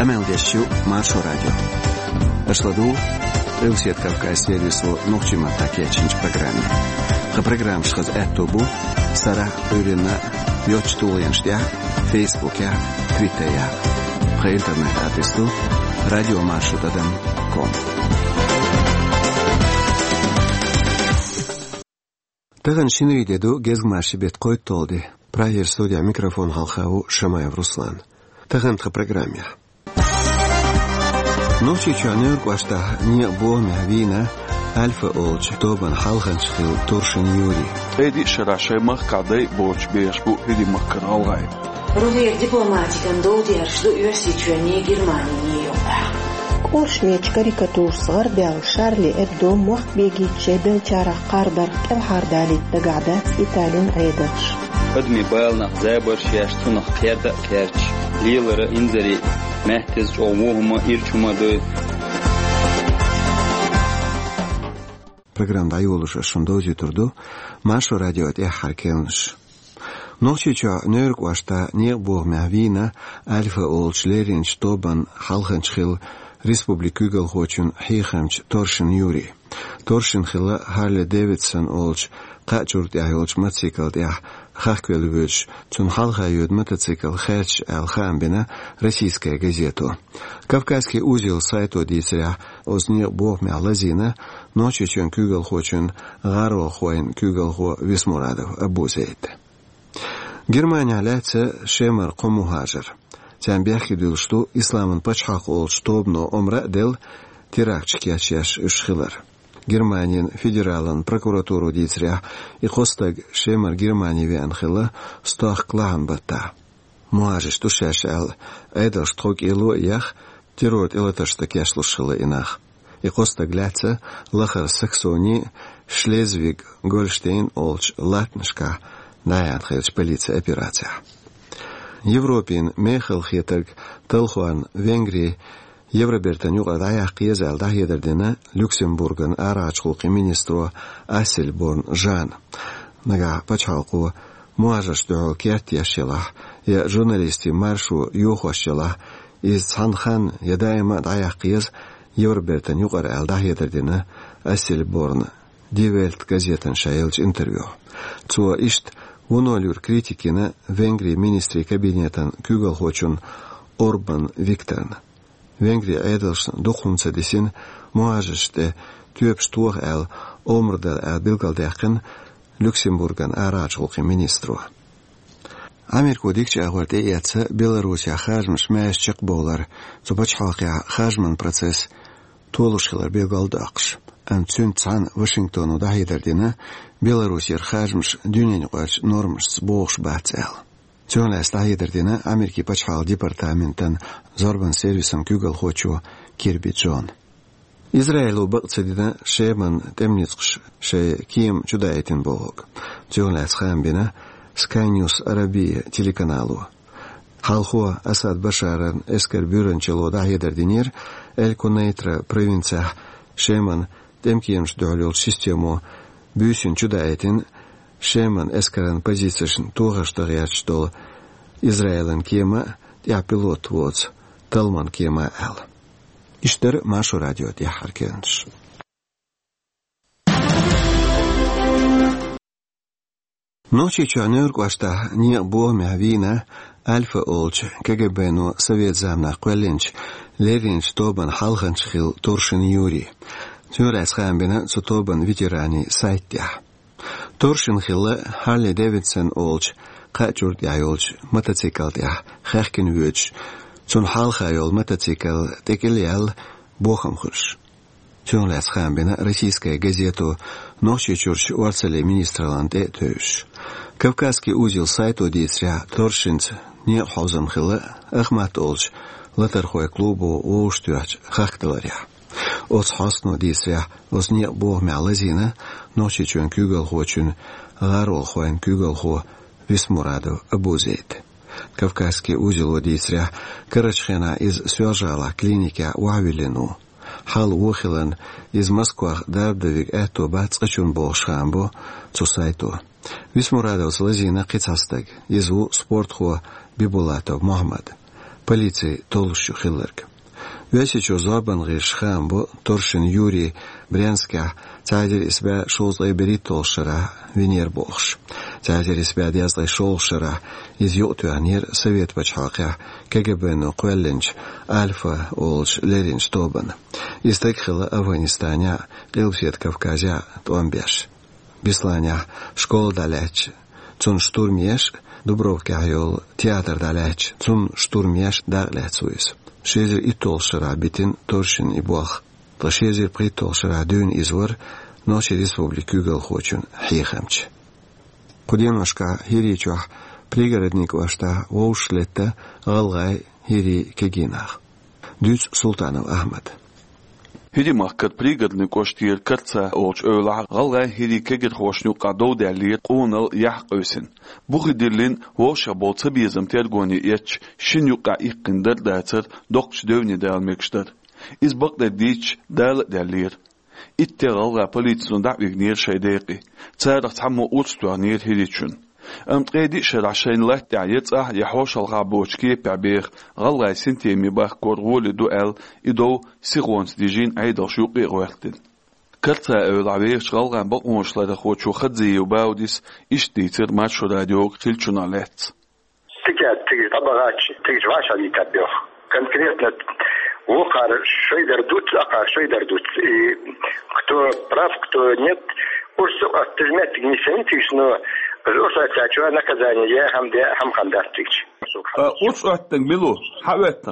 Амелдещу Маршо радио. Ашладу Элсет Кавказ сервису Нохчима Такечинч программе. Ха программ шхаз эттобу Сара Урина Йочтулянштя Фейсбуке Твиттере. Ха интернет адресу radiomarshrutadam.com. Таган шинвидеду гезгмарши бет койт толди. Праер студия микрофон халхаву Шамаев Руслан. Таган ха программе. Ночи чанер квашта не бомя вина Альфа Олч тобан халханшхил Торшин Юрий. Эди шарашемах кадай борч бешбу иди макканалгай. Рувер дипломатикан долдершлу университетне Германии юба. Оршмеч карикатурсгар бял Шарли Эбдо мохбеги чебел чарах карбар кевхардалит дагадат Италин рейдерш. Адми байлнах зайбарш яштунах керда керч. Лилара инзари мехтез омухума ирчумады. Программа даюлуша шундози турду Маршо радио те харкелнш. Ночича нерк вашта не богмя вина Альфа Олч Леринч тобан халханчхил Республикугал хочун хейхамч Торшин Юрий. Торшин хила Харле Дэвидсон Олч качурт яйолч мотоцикл я хахквелвич цун халха юд мотоцикл хэч алхамбина российская газету. Кавказский узел сайту дисря озни богмя лазина ночичен кугал хочун гаро хоин кугал хо Висмурадов абузейт. Германия ляца шемер комухажер. Тямбяхи дил, что исламын пачхак ол штобно омра дел теракчки ачаш ушхилар. Германиян федералын прокуратуру дицря и хостаг шемер Германии венхила стах клан бата. Муажиш тушаш ал эдал штрок илу ях терот илаташта кяшлушхила инах. И хостаг ляца лахар Саксони Шлезвиг Гольштейн олч латнышка наянхилч полиция операция. Европин мехал хетерг Талхуан Венгрии Евробертанюга даяқ кезал дахедердена Люксембурган арачхулқи министру Ассельборн Жан. Нага пачалқу муажаштуғыл кертияшелах я журналисти маршу юхошелах из Цанхан ядайма даяқ кез Евробертанюгар ал дахедердена Ассельборн Дивельт газетан шаелч интервью. Цуа ишт Унолюр критикина Венгрии министри кабинетан кюгал хочун Орбан Викторн. Венгрия эдалш духунца десин муажеште тюбштух эл омрдал эл билгалдяхын Люксембурган арачулқи министру. Америку дикче агварде яца Белоруссия хажмыш мэшчик болар зубачхалқия хажман процесс толушхилар билгалдақш. Цун цан Вашингтону дахидердина Белоруссия хажмш дюнен гуач нормш сбош бацел. Цунлас дахидердина Америки пачхал департаментан зорбан сервисом кюгал хочу Кирби Джон. Израилу бакцедина шеман темницкш ше ким чудаетин болог. Цунлас хамбина Sky News Арабия телеканалу. Халхуа Асад Башаран эскер бюренчело дахидердинир Эль-Кунейтра провинция шеман Темкиемш дөлөл систему бүйсін чудаетин шеман эскаран позицияшын туғаштығы ячтол Израилен кема я пилот воц Талман кема ал. Иштер Маршо радио я харкенш. Ночи чанер квашта не бомя вина Альфа Олч КГБ-ну Совет замна Квеленч Леринч тобан халханчхил Торшин Юрий. Тюрас хамбина цутобан ветерани сайтя. Торшин хилла Харли Дэвидсон Олч качурт яйолч мотоцикл я хахкин вюч цун халхайол мотоцикл текелиал бохамхуш. Тюрас хамбина российская газету ночи чурч уарцеле министрланде төш. Кавказский узел сайту дисря Торшинц не хаузам хилла Ахмат Олч латархой клубу оуштюач хахталаря. Оц хасно дисря озне богмя лазина ночи чун кюгал хочун гарол хоен кюгал хо Висмурадов абузейт. Кавказский узел дисря Карачхена из Сюажала клиники Уавилину. Хал ухилан из Москва дардавик эту бацкачун болшамбо цусайту. Висмурадов с лазина кицастаг изу спорт хо Бибулатов Мохаммад. полиции толщу хиллерк. Весичо забан гешхам бо торшин Юрий Брянска تعجر إسباع شوز غيبري толшера венер бохш. تعجر إسباع دياز غي شولشرا إذ يؤتو عنير سويت بجحاقع كجبن قولنج ألفا أولش ليرينج توبن. يستيقظ أفغانستانيا قلبسيت كافكازيا توانبيش. بيسلانيا شكول دالاتش تون شتورميش دبروفكا عيول تياتر دالاتش تون شتورميش دارلات سويس. شيزر إتولشرا بيتين تورشن إبواخ. تشيزر بريتول شرادون إزور نوشي ريسبوبليكوغل خوچون حيخمچ. قديمشكا هيري چوح بريغردنيك واشتا ووشلتا غلغاي هيري كجيناخ. دوز سلطانو أحمد. هيري ماكت بريغردنيك واشتير كرتسا أولش أولع غلغاي هيري كجر خوشنو قادو دالير قونل يحق أوسن. بوغي ديرلين ووشا بولتا بيزم تيرغوني يتش شن يقع إقندر داتر دوقش دوني دالميكشتر. إز بقدر ديش دال دالير. إتغال غابليتسون دعويق نير شايداقي. تارق تحمو أوتستوى نير هيريتشون. أمتغيدي شرعشين لا تعيط يحوش الغابوشكي بعبيخ غالغاي سنتيمي باخ كورغولي دوال إدو سيغونس ديجين عيدل شوقي غوالتين. كرتا أولعبيش غالغان بقموش لدخوتشو خدزي وباوديس إش ديتر ماتشو راديوك خلچون علات. تيجي طبغاتش تيجي واش علي تبيخ. كان كريتنا وقار شوي دردوت أقار شوي دردوت кто прав, кто нет. Уж отжмет гнесен тишно. Уж отчего наказание я хам хандастич. уж оттен милу хаветтен.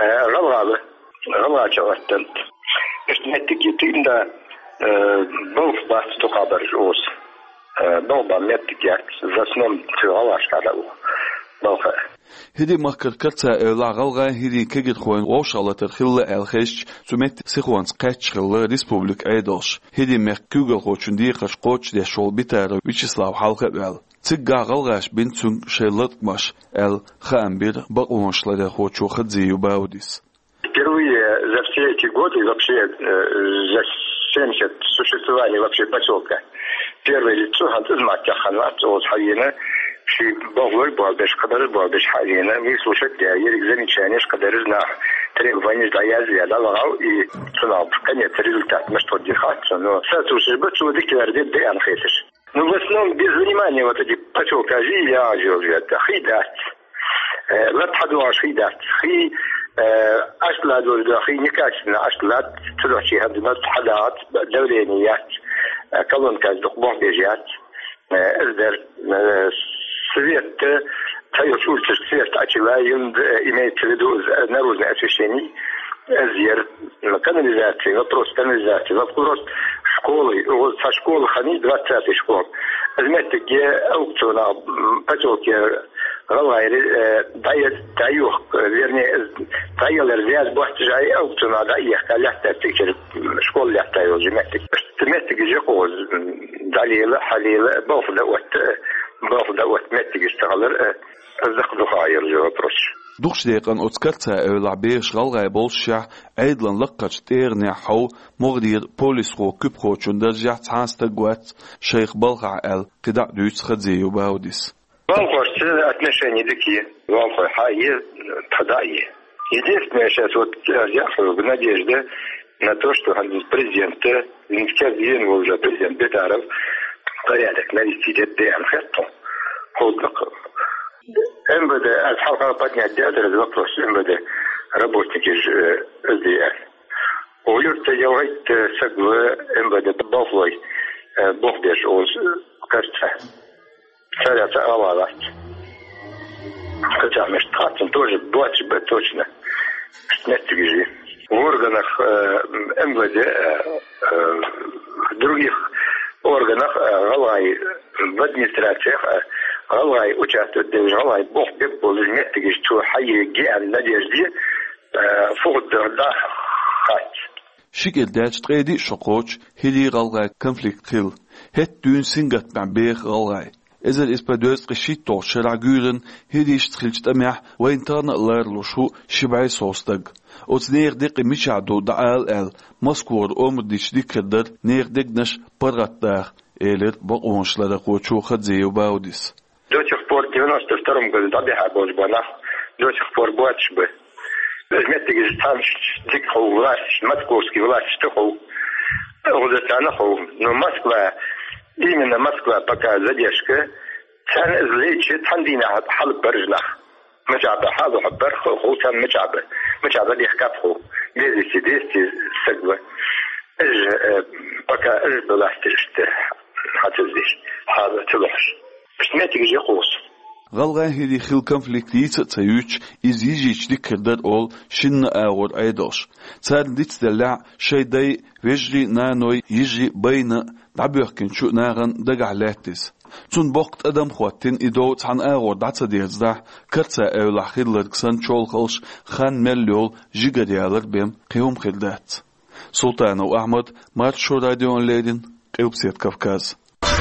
Галга чаваттен. Эстметики тинда был бас тохабар ос. Был баметтик як засном тюалаш кадау. Балха. هدي مكر كرتا لاغلغا هدي كجد خوين وشالة الخلة الخش سمت سخوانس قاتش خلة ريسبوبليك ايدوش هدي مك كوغل خوشن دي قش قوش دي شول بيتار ويتشسلاو حلقة بال تيغا غلغاش بنتون شيلت ماش خامبير بقومش لدى خوشو خدزي وباوديس. Впервые за все эти годы, вообще за 70 существования вообще поселка, первое лицо Хантызматя Ханат от Хайена في بغور بابش قدر بابش حالينا ويسوشت داير замечание قدر зна требования дая زيادة لغاو и صناب كنيت результат مش توديخات но сатуши бычу дикерде дян хетиш. Ну в основном без внимания вот эти поселка я живет хидат. لا تحدوا خيدات خي أصلا دول خي نكاشنا أصلا تروحي هذا حدات دولينيات كلهم كان دقبون بيجات أزدر سويت تيوشول تشتيت أشلاين إميت تريدوز نروز أسوشيني أزير كاناليزاتي وبروس كاناليزاتي وبروس شكولي وشكول خني 20 شكول أزمتك أوكتونا بتوكي غلاير دايوخ вернее دايلر زياد بوحت جاي أوكتونا دايخ كالحتى تكشر شكول لحتى يوجمتك تمتك جيقوز دليل حليل باف دوت متك اشتغلر الزقدو خاير جو بروش دوخش ديقان اوتسكرتا اولعبيش غالغاي بولشع ايدلان لقاش تيرني حو مغدير بوليسخو كبخو چندرجع تحانستا قوات شيخ بلغع قدع دوش خدزي وباوديس بالغوش отношения такие والله حقيقي تضايق единственное сейчас вот я в надежде на то что президент Венецкий уже президент Бетаров порядок навести ДДМ хэтто ходок МВД الحلقة поднять этот вопрос МВД работники СДР ويرت يوهيت سقوى МВД بافلوي بوخدش اوز كرتا ثلاثة أوالات хотя между хатом тоже 20 точно нетгижи в органах МВД в других органах галай в администрациях галай участвует даже галай бог бег полжнет тыгиш что хайе геан надежде фуд да хат شكل داش تقيدي شقوش هدي غلغاي كونفليكت خيل هت دون سنجت مع بيخ غلغاي إذا الإسبادوس قشيتو شرع جورن هدي شتخلجت أميح وين تارنا لارلو شو شبعي صوصتق وتنير ديق ميشعدو دعال مسكور أمديش دي كدر نير ديقنش برغت داخ إيلر بقونش لدقوشو خدزي وباوديس до сих пор в 92 году добега был звонок до сих пор бачу бы. Возьмете там дикого власть, московский власть, что вот это она но Москва, именно Москва пока задержка, كان زليش تندينا حل برجلة مجابة هذا حبر خو كان مجابة اللي حكابه بيزي سيديستي سجوة بقى بلاستيشت هتزيش هذا تلوش بس ما تيجي قوس غلغا هذه خل конфликтиц цаюч изижич диккердат ол шинна агор айдош цад дит дала шейдай вежли наной يجي بين دبيخكن شو ناغن دغالاتس تون وقت ادم خوتين ادو تان اغور داتsa ديزدا كرتsa اول خيللكسن چولخلش خان مليول جيگاديالر بهم قيوم خلدات سلطان احمد مارشو راديون ليدين قيوبسيت كافكاز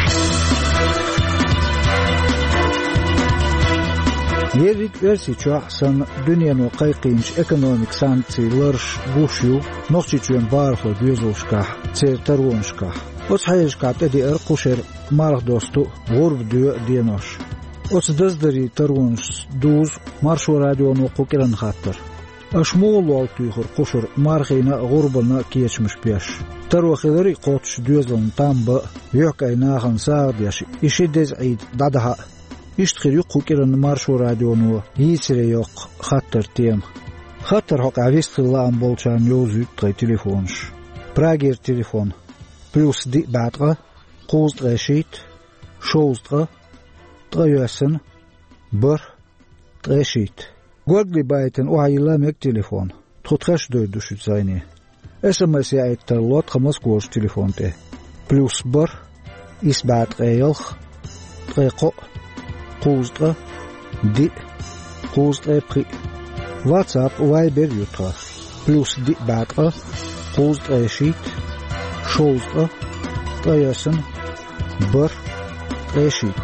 Yerik versiçu ahsan dünyanın qayqinç ekonomik sanksiyalar guşu noqçiçuen barxo düzolşka çertarwonşka os hayışka tedi erquşer marx dostu gurb diyor diyenoş os dazdari tarwonş duz marşo radyonu qokiran xattır aşmoğlu altıyxır quşur marxina gurbana keçmiş beş tarwaxilari qotuş düzlon tamba yoqaynaxan sağdiyaş işi dez'id dadaha İştxir yuqukirun marşu radyonu yisire yok xattır tiyem. Xattır hoq avistxillaan bolçan yozut tğay telefonş. Pragir telefon. Plus di batqa, qozdqa şit, şozdqa, tğayasın, bir, tğay şit. Gorgli baytin uaylamek telefon. Tutxaş doyduşut zayni. SMS yayttar lot xamas gorş telefon te. Plus bir, isbatqa yalx, tğay qo, qozdqa di qozdqa pri WhatsApp Viber yutra plus di batqa qozdqa shit shozdqa tayasın bir shit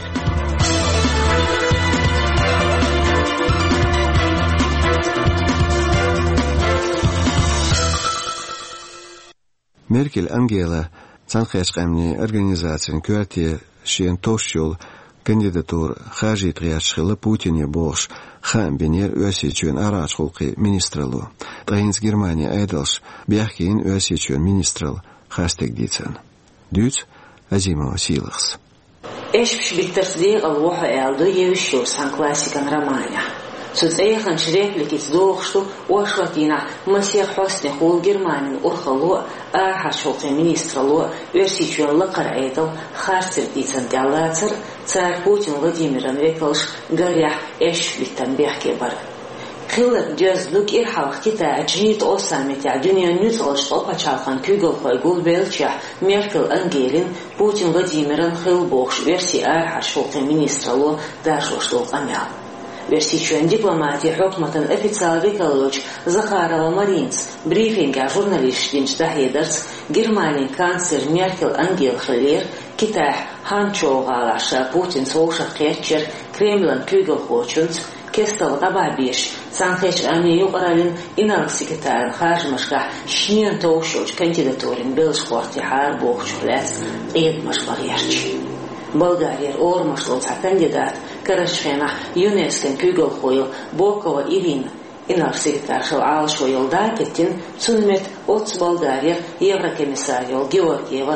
Merkel Angela Tanqashqamni organizatsiyaning kvartiya Şiyen Toşyol kandidatur xarjiyat qiyashqili Putin'e boğuş xan benir ösiyçön araç xulqi ministralu. Dağınız Germaniya aydalş biyahkeyin ösiyçön ministral xastek deysen. Düz Azimova Silix. Eşpiş bittirsdiği alvoha eldu yevişiyorsan klasikan Romanya. Sutsayxan şreplikiz doğuştu oşvatina Masih Hosni xul Germanin urxalu arhaç xulqi ministralu ösiyçönli qaraydal xarsir deysen dalatsır Царь Путин Владимир Анвекович горях эшвитан бехке бар. Қилат дөзлүк ирхалхтита аджит осамете дүйнө нүзгөлш опачалхан күгөл койгул белча Меркель Ангелин Путин Владимирын хилбохш верси архашулты министралу дашоштол амял. Версичуен дипломатия хокматын официал Викалович Захарова Маринц брифинга журналистин штахедерс Германия канцлер Меркель Ангел Хелер Китай ханчоғалаша Путин соғыша қетчер Кремлін күгіл қочынц кестал ғабабеш санқеч әмне юғаралин иналық секретарын қаржымышқа шнен тоғышоч кандидатурин белш қорти хар боғчуләс едмаш бағерчі. Болгария ормашлыца кандидат Карашфена ЮНЕСКО күгіл қойыл Бокова Ирина иналық секретаршыл алшо елда кеттен цунмет отс Болгария Еврокомиссариол Георгиева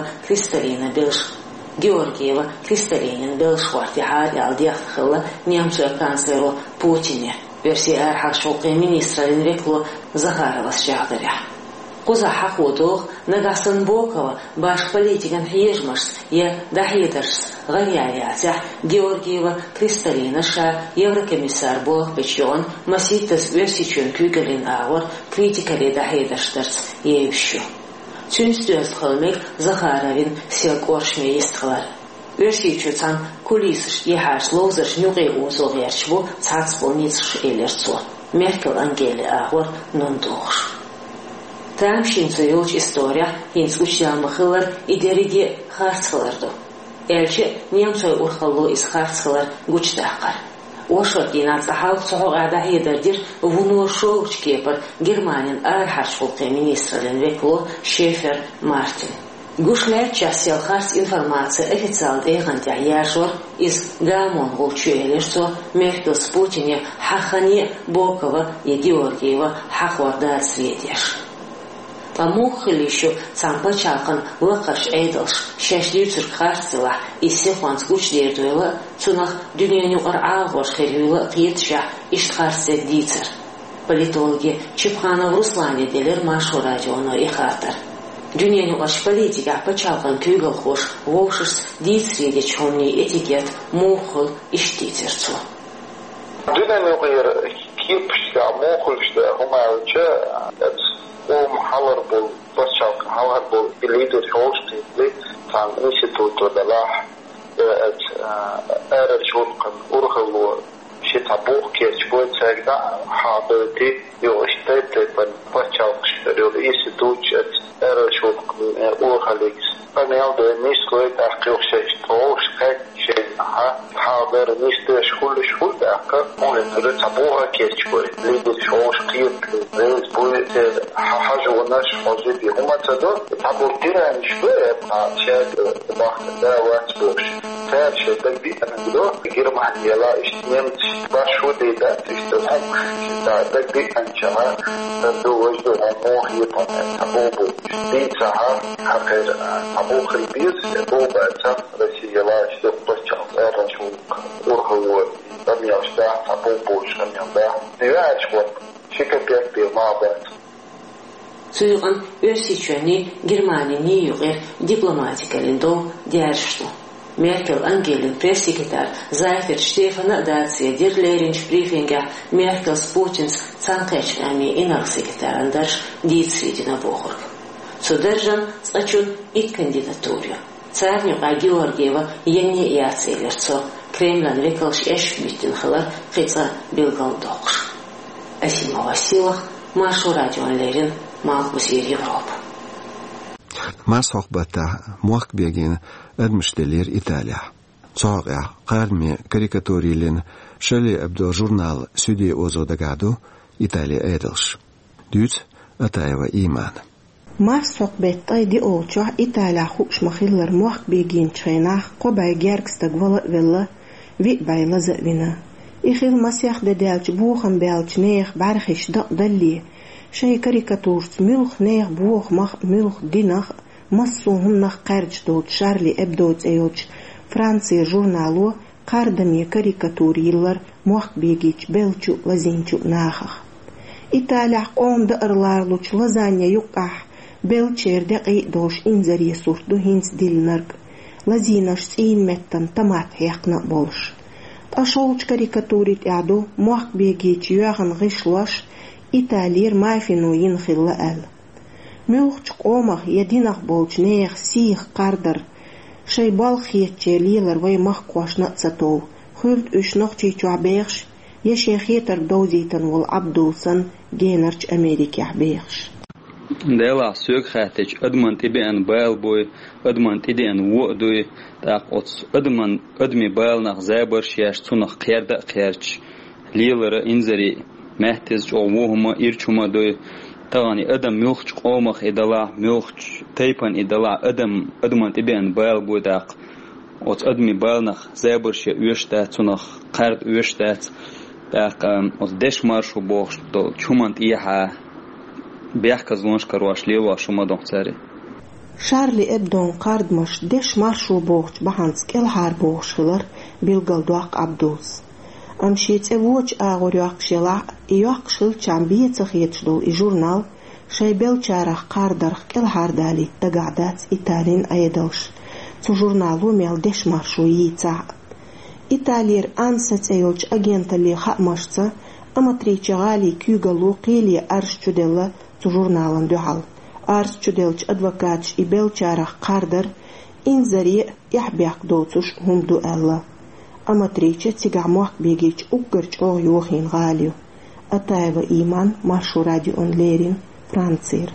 Кристалинин Белшхварти Хари Алдиахтхыла немче канцлеру Путине версия архашулқи министралин веклу Захарова шағдыря. Қуза хақудуғ нагасын Бокова баш политикан хиежмаш е дахидерс ғарияятя Георгиева Кристалинаша Еврокомиссар болық бечон маситтас версичен күгілін ауыр критикали дахидерштерс евшу. Çünstöz qılmək Zaharovin sel qorşmey istqalar. Örsiyçücan kulisиш yehars lozış nüqi uzoğerçbu çatsbolnitsş elerço. Merkel Angeli ağır nundoğuş. Tam şinço yolç istoriya hins uçyalmıqılar iderigi xarçqılardı. Elçi Nemçoy urxalu is xarçqılar güçdaqar. Oşot yinatsa halk soğuqada hederdir vuno şoğuç kepar Germanin arhaçqulqi ministralin veklu Şefer Martin. Гушляет час селхарс информация официал эйганти аяшор из Гамон Волчуэлешцо Меркел с Путине Хахани Бокова и Георгиева Хахвардар Светеш. Помухали еще сам почалкан лакаш эйдалш шашлицур харцела и сехван скучдердуэла цунах дюняню арагош херюла киетша иштхарсе дицер. Политологи Чепханов Руслане делер Машу радионо и хартер. Дюняню аш политика почалкан кюгал хош волшис дицреди чомни этикет мухол иштицерцу. Дюняню кипшта мухолшта хумауча حاضر بول بسشاق حاضر بول الليدر هولشتي لي كان انستيتوت دلاح ارشولقن اورخلو شتابوخ كيرش بوت ساغدا حاضرتي يوشتت بن بسشاق ريول انستيتوت ارشولقن اورخليكس panel de niscoit arqueochest toos kijk حاضر نيست شغل داك مول تابوها كيتشوي لي شوش قيت لي بوي حاجه وناش موجود هما تدو تابو تيران شويه شاد باخ داوات بوش فاش تبي انا دو غير ما يلا اشتنيم باشو دي دا تشتغل تبي انشا تدو وجدو مو هي تابو دي ساعه حقير تابو خلبيز بوبا تاع رشي يلا اشتو ورهو لم يشتاع تبوبوش لم ينباع نيواج وط شكا بيك بيمابات Сүйган өрсичөни Германия нейгер дипломатикалиндо дяршту. Меркел Ангелин пресс-секретарь Зайфер Штефана Дация Дирлеринч брифинга Меркел с Путинс Цанкэч ами инак секретарандаш дицидина бохорг. Судержан сачун и кандидатурю. Царнюга Георгиева янне яцелерцо Кремльн векалш эшбитин хылар кыца билгалдоқш. Асима Василах, Машу радионлерин, Малкусир Европа. ما صحبته موقع بيجين المشتلير إيطاليا صاغع قارمي كاريكاتوريلين شلي أبدو جورنال سودي أوزو دقادو إيطاليا إيدلش دوت أتايوا إيمان ما صحبت أيدي أوتشوح إيطاليا خوش مخيلر موقع بيجين تشيناخ قباي جاركس تقوال ولا ويق باي لزقنا إخيل مسيح دالش بوخن بالش نيخ بارخش دلي شي كاريكاتورس ملخ نيخ بوخ مخ ملخ دينخ مصوهم نخ قرج دوت شارلي ابدوت ايوتش فرانسي جورنالو قاردمي كاريكاتوريلر موخ بيجيش بلچو لزينچو ناخخ إيطاليا قوم دقرلارلوچ لزانيا يقح بلچير دقي دوش انزري سورتو هينس ديلنرق لزينش سين متن تمات هيقنا بولش أشولش كاريكاتوريت اعدو موخ بيجيش يوغن غشلوش إيطالير مايفينو ينخل أل ملخش قومخ يدينخ بولش نيخ سيخ قاردر شي بالخيتشي ليلر وي مخقوش نقصتو خلت اش نقشي چعبيخش يشي خيتر دوزيتن والعبدوسن جينرش أمريكي عبيخش ديلا سوق خاتج ادمن تبي ان بايل بوي ادمن تدي ان وودوي تاق اوتس ادمي بايل نخ زابر شياش تونخ قيردا قيرش ليلر انزري مهتز جووهما إرچوما دوي تغاني أدم ملخش قومخ إدلا ملخش تيبان إدلا أدمان تبين بايل بوداق وط أدمي بايلنخ زابرش يوشتات تونخ قارد يوشتات داق وط دش مارشو بوخش دو چومان تيحا بيحكا زلونش كرواش ليوا شما دون تاري شارلي ابدون قارد مش دش مارشو بوخش بحانس كالحار بوخش خلر بيلغل دواق عبدوس أمشيت أوج أغورياق شلا ياق شل شامبية تخيتشلو الجورنال شايبل شارح قاردرخ كل هاردالي تقعدات إيطالين أيدوش تو جورنالو ميل دش مارشويي تاع إيطالير أنست أيوش أجنت اللي خامشتا أما تريتش غالي كيوغالو قيلي أرش تدلا تو جورنالن دوحل أرش تدلش أدوكاتش إبل شارح قاردر إنزري يحبيق دوتوش هم دو ألا أما تريتش تيجع موك بيجيش أكرش أو يوخين غاليو أتايوا إيمان مارشو راديو أونليرين فرانسير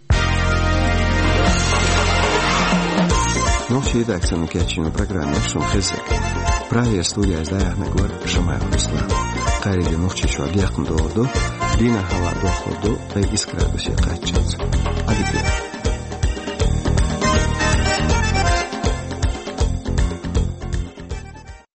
Nog je dag zijn kijkje in het programma van Gezek. Prawie studia is daar met woord Shamail Islam. Kari de nog je agent doordo, dina hava doordo, bij iskra dus je kijkt. Adieu.